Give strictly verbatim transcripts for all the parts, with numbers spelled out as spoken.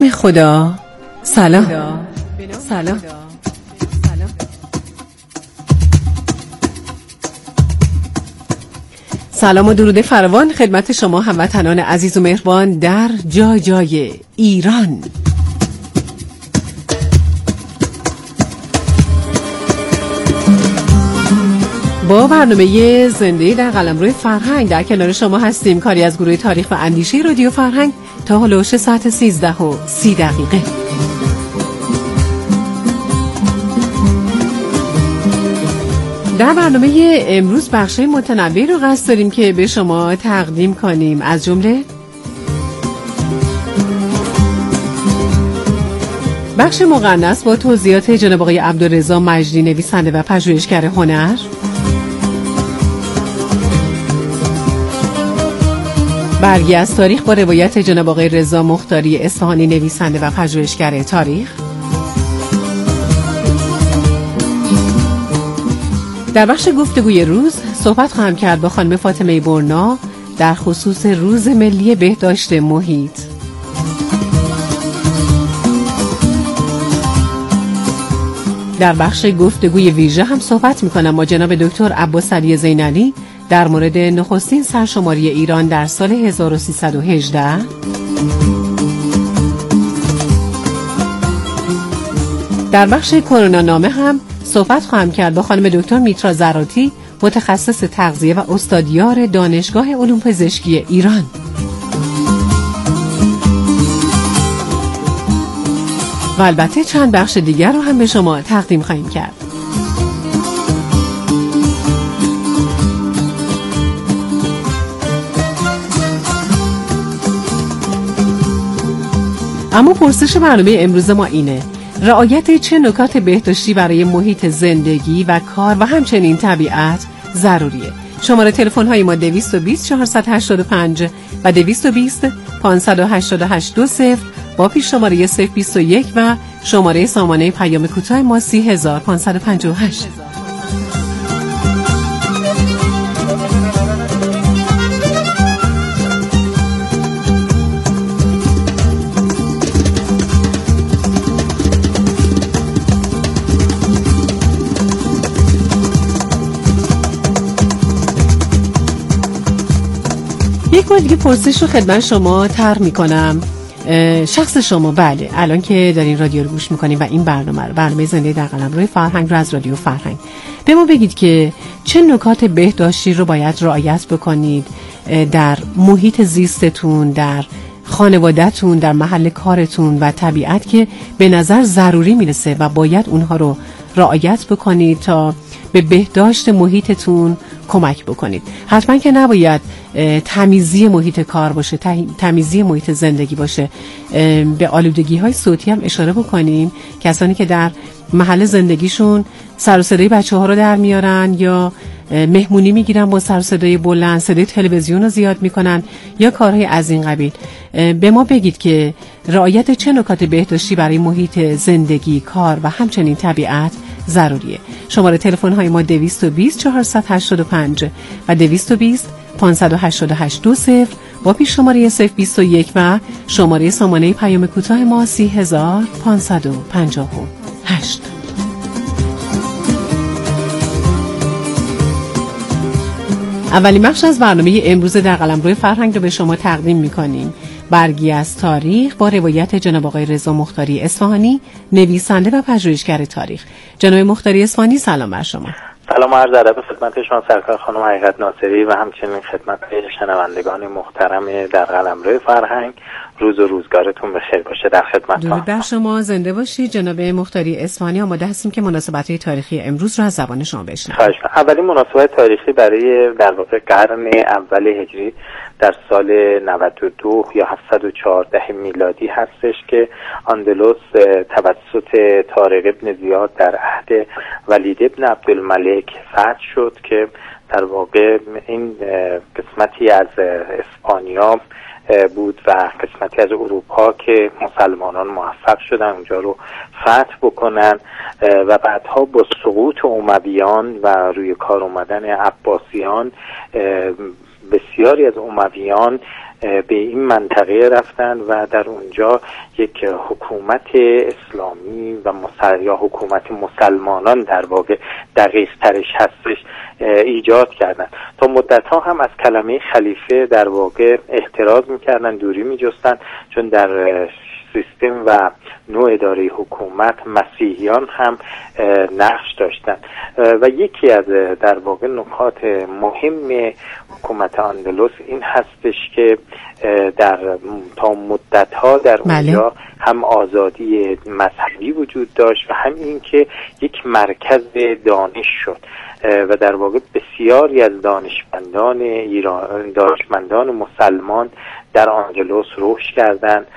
خدا سلام سلام سلام و درود فراوان خدمت شما هموطنان عزیز و مهربان در جای جای ایران. با برنامه زنده در قلمرو فرهنگ در کنار شما هستیم، کاری از گروه تاریخ و اندیشه رادیو فرهنگ تا هلوش ساعت سیزده و سی دقیقه. در برنامه امروز بخش متنوعی رو قصد داریم که به شما تقدیم کنیم، از جمله بخش مقننس با توضیحات جناب آقای عبدالرضا مجدی، نویسنده و پژوهشگر هنر، برگی از تاریخ با روایت جناب آقای رضا مختاری اصفهانی، نویسنده و پژوهشگر تاریخ. در بخش گفتگوی روز صحبت خواهم کرد با خانم فاطمه برنا در خصوص روز ملی بهداشت محیط. در بخش گفتگوی ویژه هم صحبت می‌کنم با جناب دکتر عباس علی زینالی در مورد نخستین سرشماری ایران در سال هزار و سیصد و هجده. در بخش کرونا نامه هم صحبت خواهم کرد با خانم دکتر میترا زراتی، متخصص تغذیه و استادیار دانشگاه علوم پزشکی ایران. و البته چند بخش دیگر رو هم به شما تقدیم خواهیم کرد. اما پرسش برنامه امروز ما اینه: رعایت چه نکات بهداشتی برای محیط زندگی و کار و همچنین طبیعت ضروریه؟ شماره تلفن های ما دویست و بیست چهارصد و هشتاد و پنج و دویست و بیست پانصد و هشتاد و هشت دو صفر با پیش شماره صفر بیست و یک و شماره سامانه پیام کوتاه ما سی هزار و پانصد و پنجاه و هشت. یک بار دیگه پرسش رو خدمت شما طرح میکنم. شخص شما، بله، الان که دارین رادیو رو گوش میکنین و این برنامه رو، برنامه زنده در قلمرو فرهنگ رو از رادیو فرهنگ، به ما بگید که چه نکات بهداشتی رو باید رعایت بکنید در محیط زیستتون، در خانواده‌تون، در محل کارتون و طبیعت که به نظر ضروری میرسه و باید اونها رو رعایت بکنید تا به بهداشت محیطتون کمک بکنید. حتما که نباید تمیزی محیط کار باشه، تمیزی محیط زندگی باشه. به آلودگی های صوتی هم اشاره بکنیم. کسانی که در محل زندگیشون سر و صدای بچه ها رو در میارن یا مهمونی میگیرن با سر و صدای بلند، صدای تلویزیون رو زیاد میکنن یا کارهای از این قبیل، به ما بگید که رعایت چه نکات بهداشتی برای محیط زندگی، کار و همچنین طبیعت ضروریه. شماره تلفن های ما دویست و بیست چهارصد و هشتاد و پنج و دویست و بیست پانصد و هشتاد و هشت دو صفر با پیش شماره صفر بیست و یک و شماره سامانه پیام کوتاه ما سی هزار و پانصد و پنجاه و هشت. اولین بخش از برنامه امروز در قلمرو فرهنگ رو به شما تقدیم می‌کنیم. برگی از تاریخ با روایت جناب آقای رضا مختاری اصفهانی، نویسنده و پژوهشگر تاریخ. جناب مختاری اصفهانی، سلام بر شما. سلام و عرض ادب خدمت شما سرکار خانم حقیقت ناصری و همچنین خدمت شنوندگان محترم در قلمرو فرهنگ. روز و روزگارتون بخیر باشه. در خدمت درود بر شما، زنده باشید. جناب مختاری اصفهانی، آماده هستیم که مناسبت‌های تاریخی امروز رو از زبان شما بشنویم. خواهش می‌کنم. اولین مناسبت تاریخی برای در واقع قرن اول هجری در سال نود و دو یا هفتصد و چهارده میلادی هستش که اندلس توسط طارق ابن زیاد در عهد ولید ابن عبدالملک فتح شد که در واقع این قسمتی از اسپانیا بود و قسمتی از اروپا که مسلمانان موفق شدن اونجا رو فتح بکنن و بعدها با سقوط امویان و روی کار اومدن عباسیان بسیاری از امویان به این منطقه رفتن و در اونجا یک حکومت اسلامی و مسل... یا حکومت مسلمانان در واقع دقیق ترش هستش ایجاد کردن. تا مدت ها هم از کلمه خلیفه در واقع احتراز میکردن، دوری میجستن، چون در سیستم و نوع اداره حکومت مسیحیان هم نقش داشتن و یکی از در واقع نکات مهم حکومت اندلس این هستش که در تا مدت‌ها در اونجا هم آزادی مذهبی وجود داشت و هم این که یک مرکز دانش شد و در واقع بسیاری از دانشمندان ایران، دانشمندان مسلمان در اندلس رشد کردند.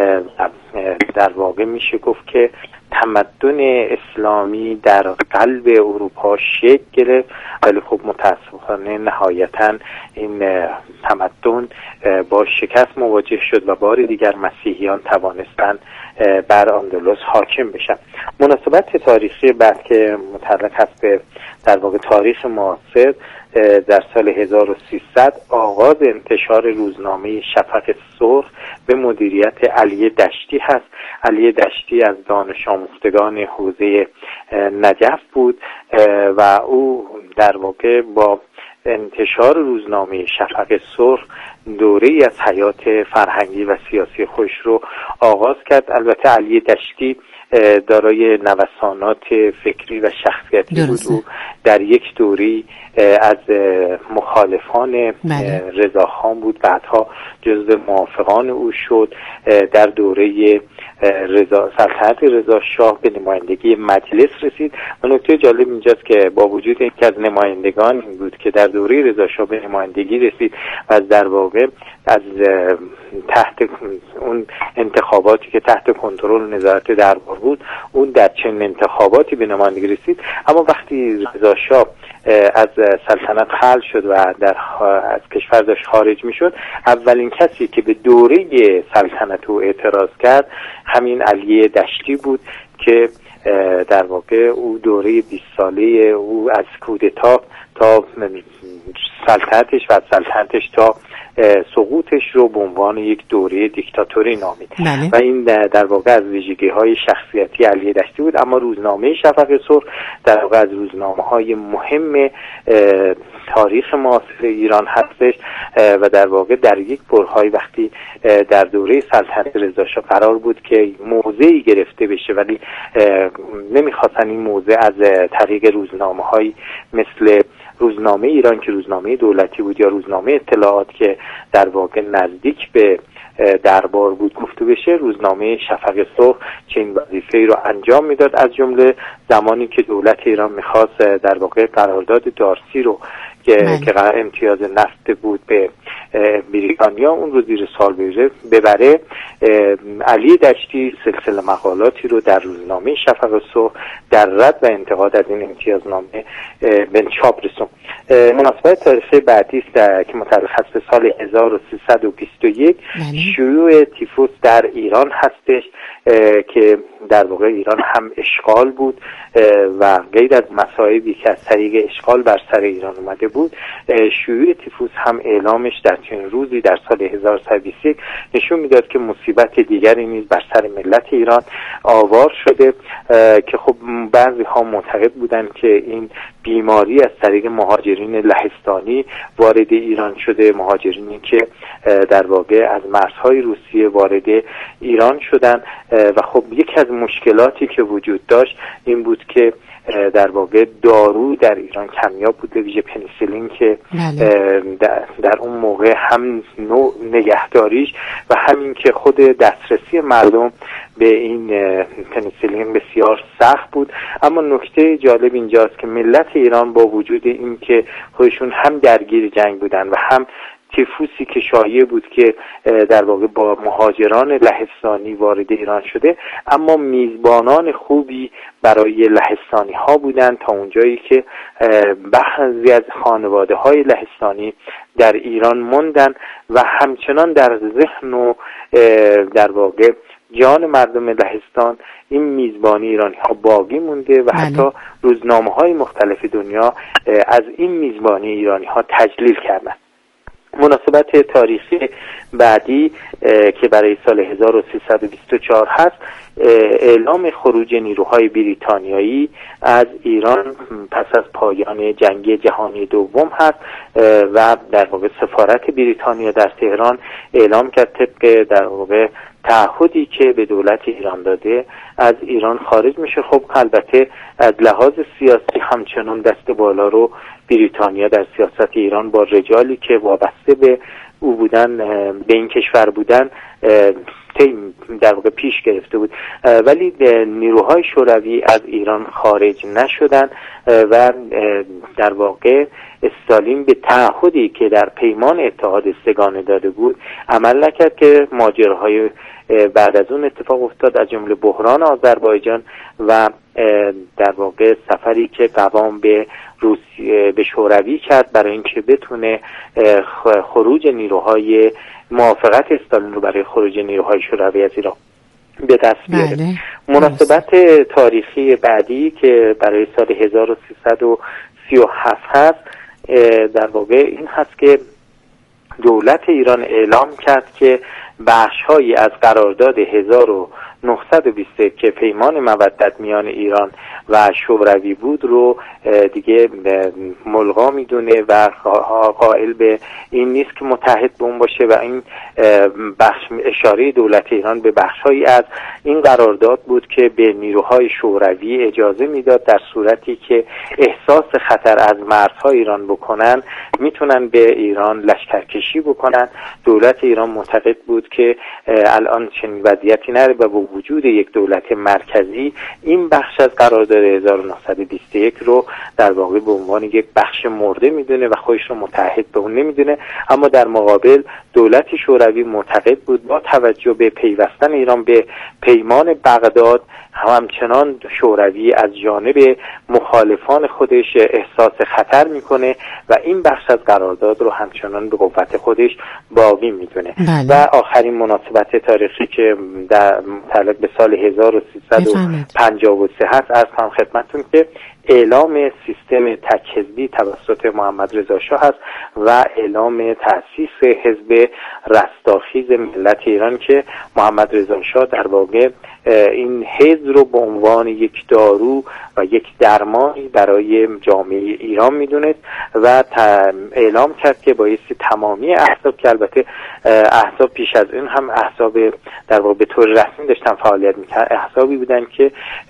در واقع میشه گفت که تمدن اسلامی در قلب اروپا شکل گرفت، ولی خب متاسفانه نهایتاً این تمدن با شکست مواجه شد و بار دیگر مسیحیان توانستند بر اندلس حاکم بشن. مناسبت تاریخی بعد که متعلق هست به در واقع تاریخ معاصر، در سال هزار و سیصد آغاز انتشار روزنامه شفق سرخ به مدیریت علی دشتی هست. علی دشتی از دانش آموختگان حوزه نجف بود و او در واقع با انتشار روزنامه شفق سرخ دوره‌ای از حیات فرهنگی و سیاسی خودش رو آغاز کرد. البته علی دشتی دارای نوسانات فکری و شخصیتی بود. او در یک دوری از مخالفان رضاخان بود، بعدها جزو موافقان او شد. در دوره رضا سلطنت رضا شاه به نمایندگی مجلس رسید و نکته جالب اینجاست که با وجود اینکه از نمایندگان این بود که در دوره رضا شاه به نمایندگی رسید و از در واقع از تحت اون انتخاباتی که تحت کنترل نظارت دربار بود، اون در چنین انتخاباتی به نمایندگی رسید، اما وقتی رضا شاه از سلطنت خلع شد و در از کشور داشت خارج میشد، اولین کسی که به دوره سلطنت او اعتراض کرد همین علی دشتی بود که در واقع او دوره بیست ساله او از کودتا تا سلطنتش و سلطنتش تا سقوطش رو به عنوان یک دوره دیکتاتوری نامید. بله. و این در واقع از ویژگی‌های شخصیتی علی دشتی بود. اما روزنامه شفق سرخ در واقع از روزنامه‌های مهم تاریخ معاصر ایران هستش و در واقع در یک برهای وقتی در دوره سلطنت رضا شاه قرار بود که موضعی گرفته بشه، ولی نمیخواستن این موضع از طریق روزنامه‌هایی مثل روزنامه ایران که روزنامه دولتی بود یا روزنامه اطلاعات که در واقع نزدیک به دربار بود گفته بشه. روزنامه شفق سرخ چنین وظیفه‌ای رو انجام میداد، از جمله زمانی که دولت ایران میخواست در واقع قرارداد دارسی رو که که امتیاز نفت بود به بریتانیا اون رو زیر سال ببره، علی دشتی سلسله مقالاتی رو در روزنامه شفق سرخ در رد و انتقاد از این امتیازنامه به چاپ رسوند. مناسبت تاریخی بعدی است که متعلق هست به سال هزار و سیصد و بیست و یک، شیوع تیفوس در ایران هستش که در واقع ایران هم اشغال بود و غیر از مصائبی که از طریق اشغال بر سر ایران اومده بود، شیوع تیفوس هم اعلامش در چنین روزی در سال هزار و سیصد و بیست و یک نشون میداد که مصیبت دیگری نیز بر سر ملت ایران آوار شده که خب بعضی ها معتقد بودند که این بیماری از طریق مهاجرین لهستانی وارد ایران شده، مهاجرینی که در واقع از مرزهای روسیه وارد ایران شدن و خب یکی از مشکلاتی که وجود داشت این بود که در واقع دارو در ایران کمیاب بود، به ویژه پنیسیلین که در, در اون موقع هم نوع نگهداریش و همین که خود دسترسی مردم به این پنیسیلین بسیار سخت بود. اما نکته جالب اینجاست که ملت ایران با وجود این که خودشون هم درگیر جنگ بودن و هم تیفوسی که شایع بود که در واقع با مهاجران لهستانی وارد ایران شده، اما میزبانان خوبی برای لهستانی ها بودند تا اونجایی که بعضی از خانواده های لهستانی در ایران موندن و همچنان در ذهن و در واقع جان مردم لهستان این میزبانی ایرانی ها باقی مونده و حتی روزنامه های مختلف دنیا از این میزبانی ایرانی ها تجلیل کردند. مناسبت تاریخی بعدی که برای سال هزار و سیصد و بیست و چهار هست، اعلام خروج نیروهای بریتانیایی از ایران پس از پایان جنگ جهانی دوم هست و در واقع سفارت بریتانیا در تهران اعلام کرد طبق در واقع تعهدی که به دولت ایران داده از ایران خارج میشه. خب البته از لحاظ سیاسی همچنان دست بالا رو بریتانیا در سیاست ایران با رجالی که وابسته به او بودن، به این کشور بودن، در واقع پیش گرفته بود، ولی نیروهای شوروی از ایران خارج نشدن و در واقع استالین به تعهدی که در پیمان اتحاد سگانه داده بود عمل نکرد که ماجراهای بعد از اون اتفاق افتاد، از جمله بحران آذربایجان و در واقع سفری که قوام به روسیه به شوروی کرد برای اینکه بتونه خروج نیروهای موافقت استالین رو برای خروج نیروهای شوروی از ایران به دست بیاره. بله. مناسبت تاریخی بعدی که برای سال هزار و سیصد و سی و هفت هست در واقع این هست که دولت ایران اعلام کرد که بخش‌هایی از قرارداد هزار و نهصد و بیست که پیمان مودت میان ایران و شوروی بود رو دیگه ملغا میدونه و قائل به این نیست که متحد به اون باشه و این بخش اشاره دولت ایران به بخش‌هایی از این قرارداد بود که به نیروهای شوروی اجازه میداد در صورتی که احساس خطر از مرزهای ایران بکنن میتونن به ایران لشکرکشی بکنن. دولت ایران معتقد بود که الان چنین وضعیتی نره و با وجود یک دولت مرکزی این بخش از قرارداد هزار و نهصد و بیست و یک رو در واقع به عنوان یک بخش مرده میدونه و خودش رو متحد به اون نمیدونه. اما در مقابل دولت شوروی معتقد بود با توجه به پیوستن ایران به پیمان بغداد همچنان شوروی از جانب مخالفان خودش احساس خطر میکنه و این بخش از قرارداد رو همچنان به قوت خودش باقی میدونه. بله. و آخرین مناسبت تاریخی که در متعلق به سال هزار و سیصد و پنجاه و سه هست از هم خدمتتون که اعلام سیستم تک حزبی توسط محمد رضا شاه هست و اعلام تأسیس حزب رستاخیز ملت ایران که محمد رضا شاه در واقع این حزب رو به عنوان یک دارو و یک درمانی برای جامعه ایران میدونست و اعلام کرد که بایستی تمامی احزاب که البته احزاب پیش از این هم احزاب در واقع به طور رسمی داشتن فعالیت میکرد، احزابی بودن که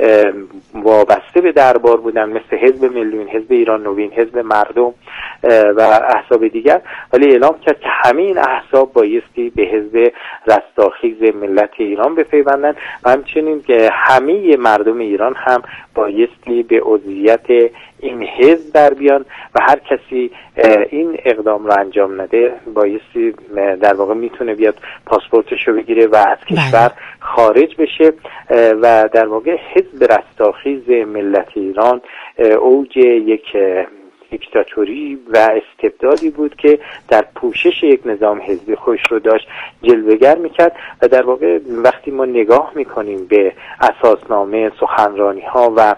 وابسته به دربار بودن مثل حزب ملیون، حزب ایران نوین، حزب مردم و احزاب دیگر، ولی اعلام کرد که همه این احزاب بایستی به حزب رستاخیز ملت ایران بپیوندن و همچنین که همه مردم ایران هم بایستی به عضویت این حزب در بیان و هر کسی این اقدام رو انجام نده بایستی در واقع میتونه بیاد پاسپورتشو بگیره و از کشور خارج بشه. و در واقع حزب رستاخیز ملت ایران اوج یک دیکتاتوری و استبدادی بود که در پوشش یک نظام حزبی خودش رو داشت جلوه‌گر میکرد و در واقع وقتی ما نگاه میکنیم به اساسنامه، سخنرانی ها و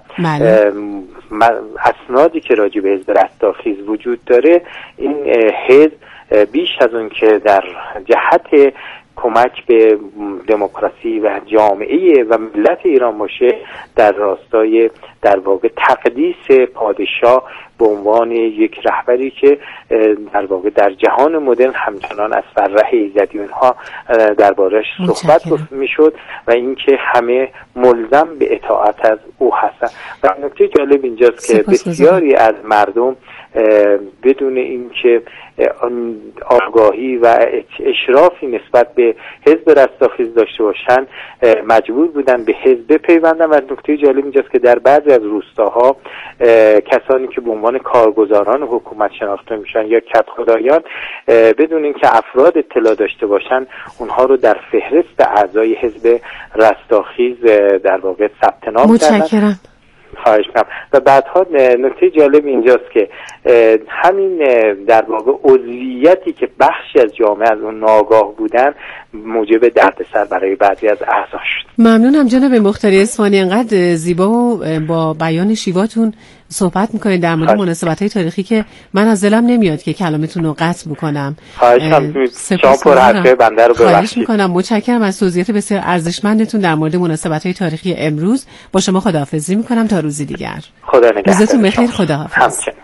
اسنادی که راجع به حزب رستاخیز وجود داره، این حزب بیش از اون که در جهت کمک به دموکراسی و جامعه و ملت ایران باشه، در راستای در واقع تقدیس پادشاه به عنوان یک رهبری که در واقع در جهان مدرن همچنان از فرح ایزدی اونها دربارش صحبت میشد و اینکه همه ملزم به اطاعت از او هستن. و نکته جالب اینجاست که بسیاری از مردم بدون اینکه آگاهی و اشرافی نسبت به حزب رستاخیز داشته باشن مجبور بودن به حزب بپیوندن. و نکته جالب اینجاست که در بعضی از روستاها کسانی که به عنوان کارگزاران حکومت شناخته میشن یا کدخدایان بدون اینکه افراد اطلاع داشته باشن اونها رو در فهرست اعضای حزب رستاخیز در واقع ثبت نام کردن. متشکرم. خواهش می‌کنم. و بعدها نکته جالب اینجاست که همین در واقع عضویتی که بخشی از جامعه از اون ناآگاه بودن موجب دردسر برای بعضی از اعضا شد. ممنونم جناب مختاری اصفهانی، انقدر زیبا و با بیان شیواتون صحبت میکنید در مورد مناسبت‌های تاریخی که من از دلم نمیاد که کلامتون رو قطع بکنم. خواهش می‌کنم شما پر حرفه بنده رو ببخشید. خواهش می‌کنم، متشکرم از توضیحات بسیار ارزشمندتون در مورد مناسبت‌های تاریخی امروز. با شما خداحافظی می‌کنم تا روزی دیگر. خدا نگهدار. روزتون بخیر. خداحافظ. همچنین.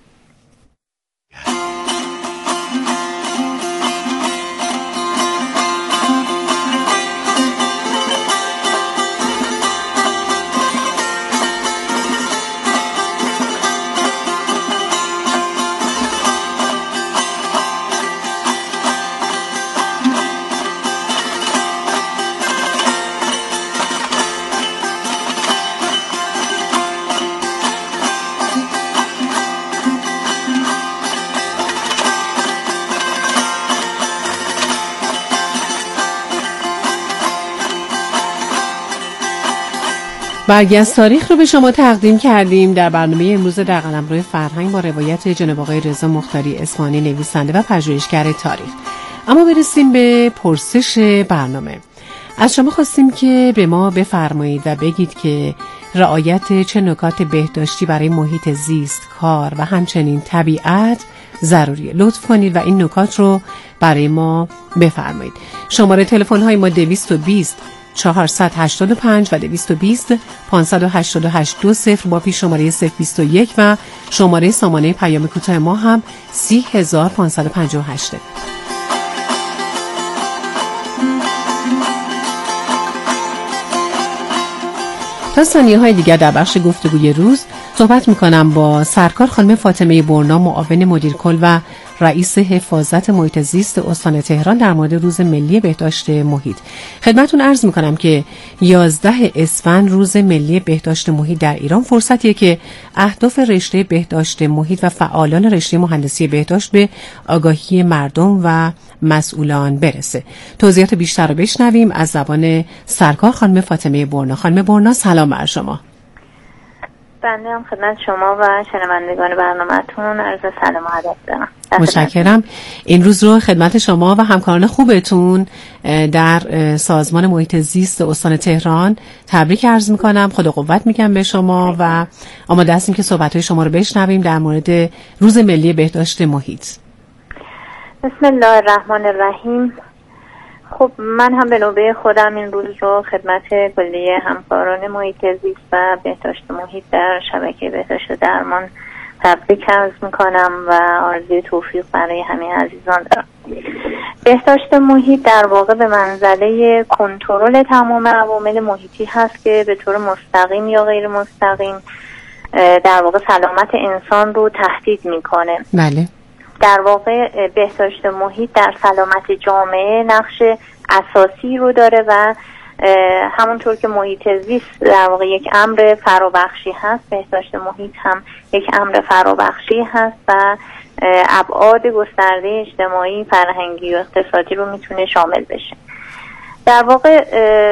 برگی از تاریخ رو به شما تقدیم کردیم در برنامه امروز در قلمرو فرهنگ با روایت جناب آقای رضا مختاری اصفهانی، نویسنده و پژوهشگر تاریخ. اما برسیم به پرسش برنامه. از شما خواستیم که به ما بفرمایید و بگید که رعایت چه نکات بهداشتی برای محیط زیست، کار و همچنین طبیعت ضروریه. لطف کنید و این نکات رو برای ما بفرمایید. شماره تلفن های ما دویست و بیست چهارصد و هشتاد و پنج و دویست و بیست پانصد و هشتاد و هشت دو صفر با پیش شماره صفر بیست و یک و شماره سامانه پیام کوتاه ما هم سی هزار و پانصد و پنجاه و هشت. تا ثانیه های دیگر در بخش گفتگوی روز صحبت میکنم با سرکار خانم فاطمه برنا، معاون مدیر کل و رئیس حفاظت محیط زیست استان تهران در مورد روز ملی بهداشت محیط. خدمتون عرض میکنم که یازده اسفند روز ملی بهداشت محیط در ایران فرصتیه که اهداف رشته بهداشت محیط و فعالان رشته مهندسی بهداشت به آگاهی مردم و مسئولان برسه. توضیحات بیشتر رو بشنویم از زبان سرکار خانم فاطمه برنا. خانم برنا سلام بر شما. بنده هم خدمت شما و شنوندگان برنامه‌تون عرض سلام و ادب دارم. متشکرم. این روز رو خدمت شما و همکاران خوبتون در سازمان محیط زیست استان تهران تبریک عرض میکنم. خدا قوت میگم به شما و آماده هستیم که صحبت‌های شما رو بشنویم در مورد روز ملی بهداشت محیط. بسم الله الرحمن الرحیم. خب من هم به نوبه خودم این روز رو خدمت کلیه همکاران محیط زیست و بهداشت محیط در شبکه بهداشت درمان تبریک عرض میکنم و آرزوی توفیق برای همه عزیزان دارم. بهداشت محیط در واقع به منزله کنترل تمام عوامل محیطی هست که به طور مستقیم یا غیر مستقیم در واقع سلامت انسان رو تهدید میکنه. بله. در واقع بهداشت محیط در سلامت جامعه نقش اساسی رو داره و همونطور که محیط زیست در واقع یک امر فرابخشی هست، بهداشت محیط هم یک امر فرابخشی هست و ابعاد گسترده اجتماعی، فرهنگی و اقتصادی رو میتونه شامل بشه. در واقع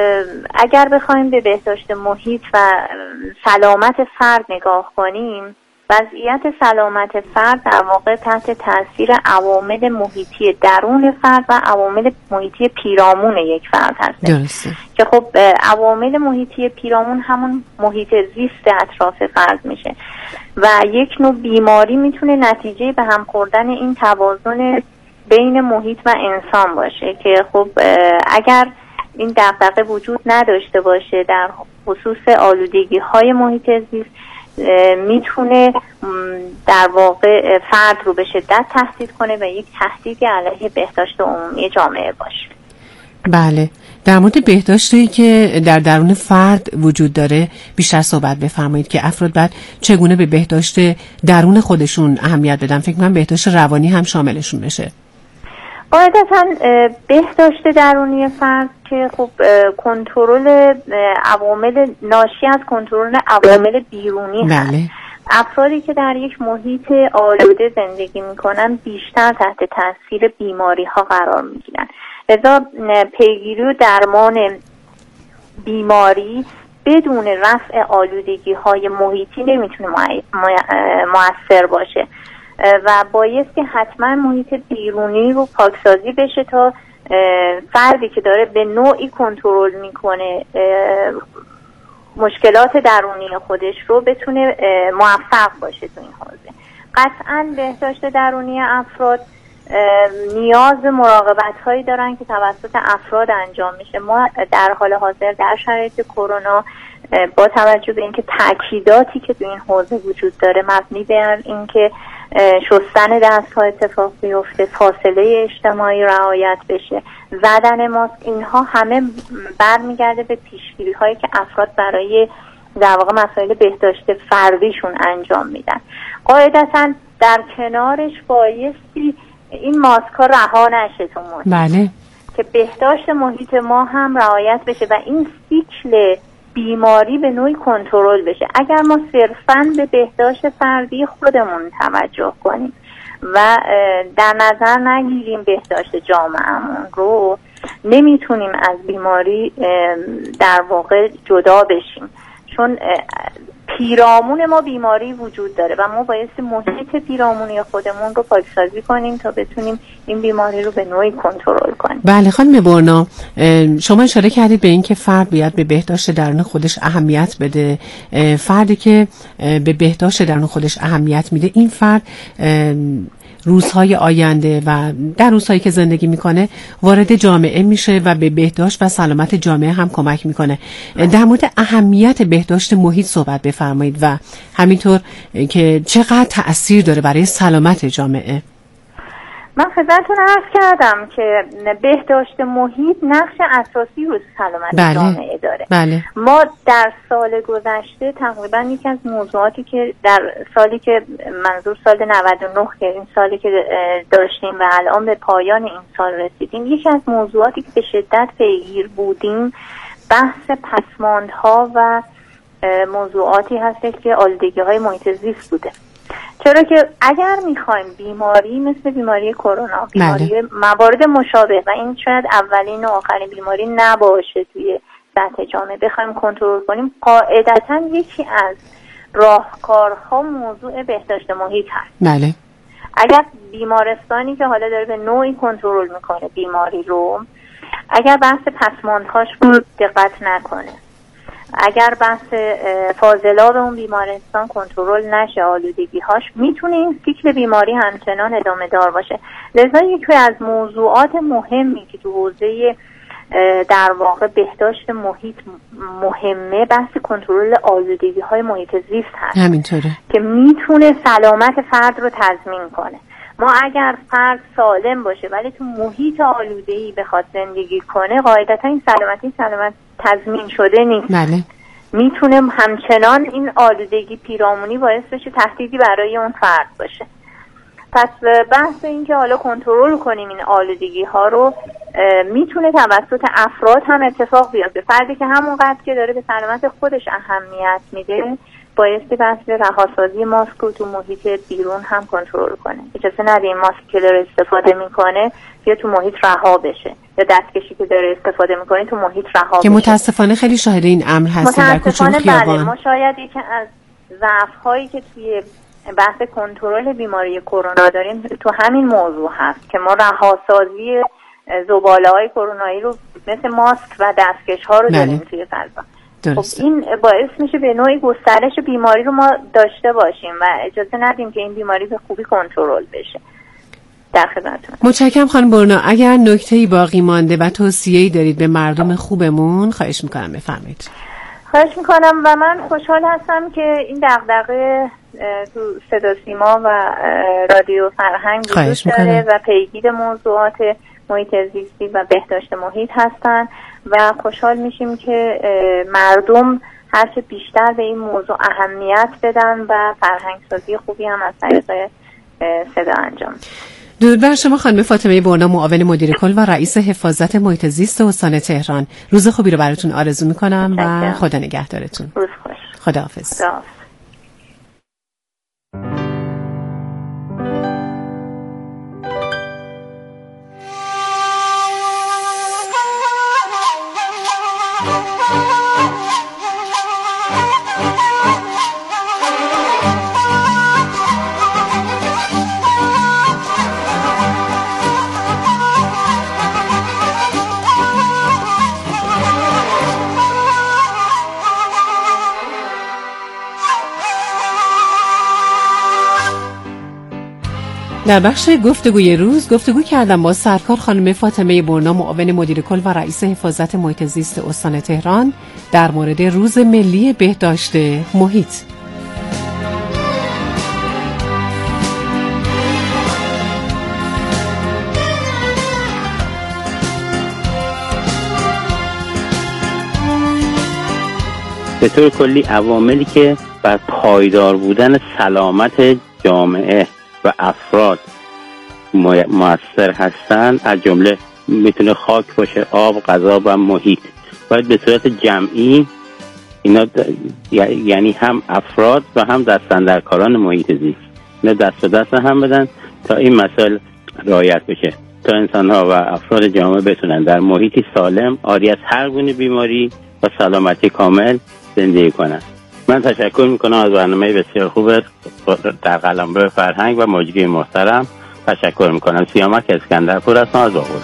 اگر بخوایم به بهداشت محیط و سلامت فرد نگاه کنیم، وضعیت سلامت فرد در واقع تحت تاثیر عوامل محیطی درون فرد و عوامل محیطی پیرامون یک فرد هست. درسته. که خب عوامل محیطی پیرامون همون محیط زیست اطراف فرد میشه و یک نوع بیماری میتونه نتیجه به هم خوردن این توازن بین محیط و انسان باشه که خب اگر این دغدغه وجود نداشته باشه در خصوص آلودگی های محیط زیست، میتونه در واقع فرد رو به شدت تهدید کنه و یک تهدیدی علیه بهداشت عمومی جامعه باشه. بله. در مورد بهداشتی که در درون فرد وجود داره بیشتر صحبت بفرمایید که افراد بعد چگونه به بهداشت درون خودشون اهمیت بدن. فکر کنم بهداشت روانی هم شاملشون بشه. قاعدتا بهداشت درونی فرد که خب کنترل عوامل ناشی از کنترل عوامل بیرونی هست. بله. افرادی که در یک محیط آلوده زندگی میکنن بیشتر تحت تاثیر بیماری ها قرار میگیرن. لذا پیگیری و درمان بیماری بدون رفع آلودگی های محیطی نمیتونه مؤثر باشه و بایست که حتما محیط بیرونی رو پاکسازی بشه تا فردی که داره به نوعی کنترل میکنه مشکلات درونی خودش رو بتونه موفق باشه تو این حوزه. قطعاً بهداشت درونی افراد نیاز مراقبت هایی دارن که توسط افراد انجام میشه. ما در حال حاضر در شرایط کرونا با توجه به اینکه تاکیداتی که تو این حوزه وجود داره مبنی بر اینکه شستن دست‌ها اتفاق بیفته، فاصله اجتماعی رعایت بشه، زدن ماسک، اینها همه برمیگرده به پیشگیری هایی که افراد برای در واقع مسائل بهداشت فردیشون انجام میدن. قاعدتاً در کنارش بایستی این ماسک ها رها نشه تو محیط، بله، که بهداشت محیط ما هم رعایت بشه و این سیکل بیماری به نوعی کنترل بشه. اگر ما صرفاً به بهداشت فردی خودمون توجه کنیم و در نظر نگیریم بهداشت جامعهمون رو، نمیتونیم از بیماری در واقع جدا بشیم، چون پیرامون ما بیماری وجود داره و ما باید محیط پیرامونی خودمون رو پاکسازی کنیم تا بتونیم این بیماری رو به نوعی کنترل کنیم. بله خانم برنا، شما اشاره کردید به این که فرد باید به بهداشت درون خودش اهمیت بده. فردی که به بهداشت درون خودش اهمیت میده، این فرد روزهای آینده و در روزهایی که زندگی میکنه وارد جامعه میشه و به بهداشت و سلامت جامعه هم کمک میکنه. در مورد اهمیت بهداشت محیط صحبت بفرمایید و همینطور که چقدر تأثیر داره برای سلامت جامعه. من خدمتتون عرض کردم که بهداشت محیط نقش اساسی رو سلامت بله. جامعه داره. بله. ما در سال گذشته تقریبا یکی از موضوعاتی که در سالی که منظور سال نود و نه که این سالی که داشتیم و الان به پایان این سال رسیدیم، یکی از موضوعاتی که به شدت پیگیر بودیم بحث پسماندها و موضوعاتی هست که آلودگی های محیط زیست بوده. چرا که اگر میخوایم بیماری مثل بیماری کرونا، بیماری بله. موارد مشابه و این شاید اولین و آخرین بیماری نباشه توی سطح جامعه بخوایم کنترل کنیم، قاعدتاً یکی از راهکارها موضوع بهداشت محیط هست. بله. اگر بیمارستانی که حالا داره به نوعی کنترل میکنه بیماری رو، اگر بحث پسماندهاش رو دقت نکنه، اگر بحث فاضلاب اون بیمارستان کنترل نشه، آلودگی‌هاش، میتونه این سیکل بیماری همچنان ادامه دار باشه. لذا یکی از موضوعات مهمی که تو حوزه در واقع بهداشت محیط مهمه بحث کنترل آلودگی‌های محیط زیست هست. همینطوره که میتونه سلامت فرد رو تضمین کنه. ما اگر فرد سالم باشه ولی تو محیط آلوده‌ای بخواد زندگی کنه، قاعدتا این سلامتی سلامت تضمین شده نیست. بله. میتونه همچنان این آلودگی پیرامونی باعث بشه تهدیدی برای اون فرد باشه. پس بحث این که حالا کنترل کنیم این آلودگی ها رو میتونه توسط افراد هم اتفاق بیفته. فردی که همونقدر که داره به سلامت خودش اهمیت میده بایستی بحث رهاسازی ماسک رو تو محیط بیرون هم کنترل کنه. اجازه ندیم ماسک که داره استفاده میکنه یا تو محیط رها بشه، یا دستکشی که داره استفاده میکنه تو محیط رها بشه، که متاسفانه خیلی شاهد این امر هستیم در کوچه و خیابان. بله، ما شاید یکی از ضعف هایی که توی بحث کنترل بیماری کرونا داریم تو همین موضوع هست که ما رهاسازی زباله های کرونایی رو مثل ماسک و دستکش ها رو داریم توی فضا. درسته. خب این باعث میشه به نوعی گسترش بیماری رو ما داشته باشیم و اجازه ندیم که این بیماری به خوبی کنترل بشه. در خدمتتون. متشکرم خانم برنا. اگر نکته‌ای باقی مانده و توصیه‌ای دارید به مردم خوبمون خواهش میکنم بفرمایید. خواهش میکنم و من خوشحال هستم که این دغدغه تو صدا سیما و رادیو فرهنگ وجود داره و پیگیر موضوعات محیط زیستی و بهداشت محیط هستن و خوشحال میشیم که مردم هرچه بیشتر به این موضوع اهمیت بدن و فرهنگ سازی خوبی هم از طریق صدا انجام. درود بر شما خانم فاطمه برنا، معاون مدیر کل و رئیس حفاظت محیط زیست استان تهران. روز خوبی رو براتون آرزو میکنم و خدا نگهدارتون. روز خوش. خداحافظ. خداحافظ. در بخش گفتگوی روز گفتگو کردم با سرکار خانم فاطمه برنا، معاون مدیر کل و رئیس حفاظت محیط زیست استان تهران در مورد روز ملی بهداشت محیط. به طور کلی عواملی که بر پایدار بودن سلامت جامعه و افراد مؤثر هستند از جمله میتونه خاک باشه، آب، غذا و محیط. باید به صورت جمعی اینا د... یعنی هم افراد و هم دستاندرکاران محیط زیست اینا دست به دست هم بدن تا این مسائل رعایت بشه، تا انسان‌ها و افراد جامعه بتونن در محیطی سالم عاری از هر گونه بیماری و سلامتی کامل زندگی کنن. من تشکر میکنم از برنامه بسیار خوب در قلمرو فرهنگ و مجری محترم. تشکر میکنم. سیامک اسکندرپور هستم از آقوستان.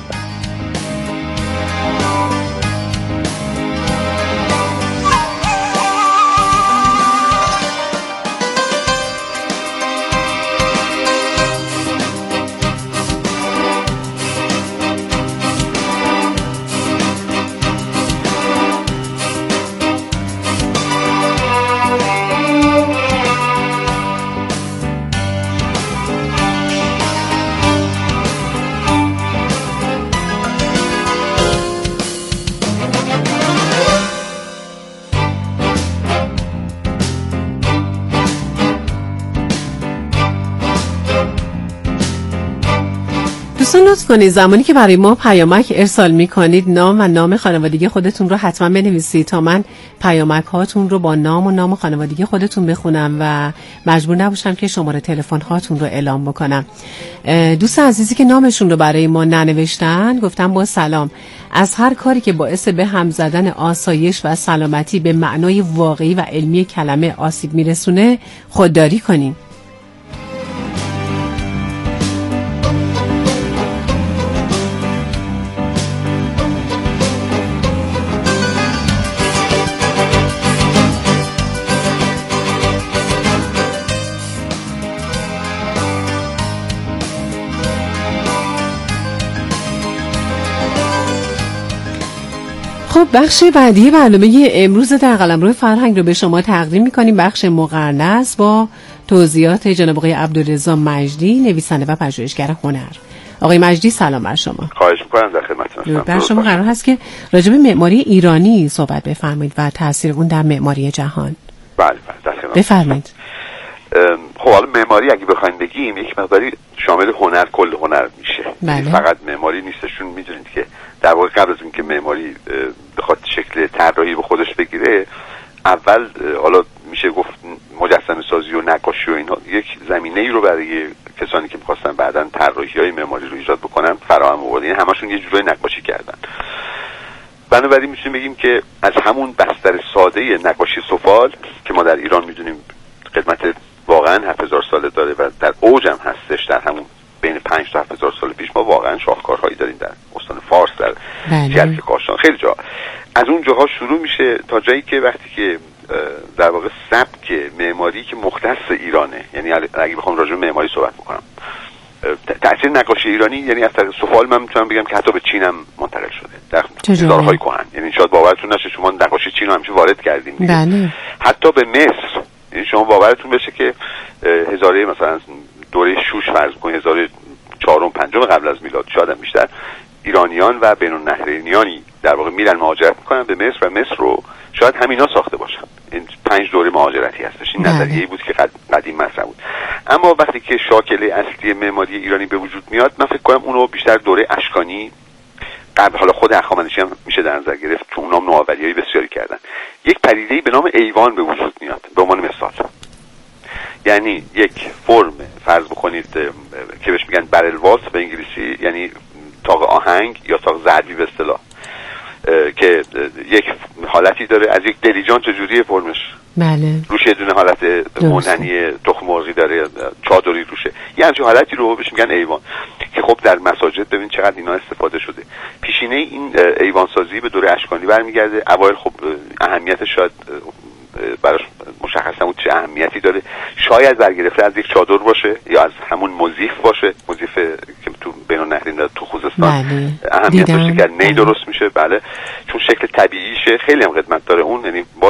دوستان لطف کنید زمانی که برای ما پیامک ارسال میکنید نام و نام خانوادگی خودتون رو حتما بنویسید تا من پیامک هاتون رو با نام و نام خانوادگی خودتون بخونم و مجبور نباشم که شماره تلفن هاتون رو اعلام بکنم. دوست عزیزی که نامشون رو برای ما ننوشتن گفتم با سلام، از هر کاری که باعث به هم زدن آسایش و سلامتی به معنای واقعی و علمی کلمه آسیب میرسونه خودداری کنیم. خب بخش بعدی برنامه امروز در قلمرو فرهنگ رو به شما تقدیم می‌کنیم. بخش مقرنس با توضیحات جناب آقای عبدالرضا مجدی، نویسنده و پژوهشگر هنر. آقای مجدی سلام بر شما. خواهش می‌کنم، در خدمتتون هستم. بر شما قرار هست که راجع به معماری ایرانی صحبت بفرمایید و تاثیر اون در معماری جهان. بله بله در خدمت. بفرمایید. خب حالا معماری اگه بخوایم بگیم یک مقداری شامل هنر، کل هنر میشه. بله. فقط معماری نیستشون. میدونید که در واقع قبل از اینکه معماری بخواد شکل طراحی به خودش بگیره، اول حالا میشه گفت مجسمه سازی و نقاشی و اینا یک زمینه‌ای رو برای کسانی که می‌خواستن بعداً طراحی‌های معماری رو ایجاد بکنن فراهم آوردن. یعنی همشون یه جورای نقاشی کردن. بنابراین میتونیم بگیم که از همون بستر ساده نقاشی سفال که ما در ایران میدونیم قدمت واقعا هفت هزار ساله داره و در اوج هم هستش، در همون بین پنج تا هفت هزار سال پیش ما واقعا شاهکارهایی داریم در استان فارس، در جلک کاشان، خیلی جا. از اون جاها شروع میشه تا جایی که وقتی که در واقع سبک معماری که مختص ایرانه، یعنی اگه بخوام راجع به معماری صحبت بکنم، تأثیر نقاشی ایرانی یعنی از طریق سفال من میتونم بگم که حتی به چین هم منتقل شده در هزارهای کهن. یعنی شاید باورتون نشه شما نقاشی چین رو همیشه وارد کردیم. بله. حتی به مصر، یعنی شما باورتون بشه که هزاره مثلا دوره شوش فرض کنید، هزاره چهارم پنجم قبل از میلاد، شاید هم بیشتر، ایرانیان و بین النهرینیانی در واقع میرن مهاجرت میکنن به مصر و مصر رو شاید همینا ساخته باشن. این پنج دوره مهاجرتی هستش. این نظریه‌ای بود که قدیم مطرح بود. اما وقتی که شاکله اصلی معماری ایرانی به وجود میاد، من فکر کنم اونو بیشتر دوره اشکانی قبل، حالا خود هخامنشی هم میشه در نظر گرفت که اونام نوآوری‌های بسیاری کردن. یک پدیده‌ای به نام ایوان به وجود میاد به عنوان مثال. یعنی یک فرم فرض بکنید که بهش میگن برلواس به انگلیسی، یعنی تاق آهنگ یا تاق ضربی به اصطلاح، که یک حالتی داره از یک دلیجان. چجوریه فرمش؟ بله. روش یه دونه حالت موننی تخم مرغی داره، چادری روشه، یه همچین حالتی رو بهش میگن ایوان، که خب در مساجد ببین چقدر اینا استفاده شده. پیشینه این ایوان سازی به دوره اشکانی برمیگرده. اوایل خب اهمیتش شاید براش مشخص مشخص نبود چه اهمیتی داره. شاید برگرفته از یک چادر باشه یا از همون موزیف باشه، موزیف که تو بین النهرین تو خوزستان بله. اهمیت داشته که نی درست میشه. بله، چون شکل طبیعیشه، خیلی هم خدمت داره اون، یعنی با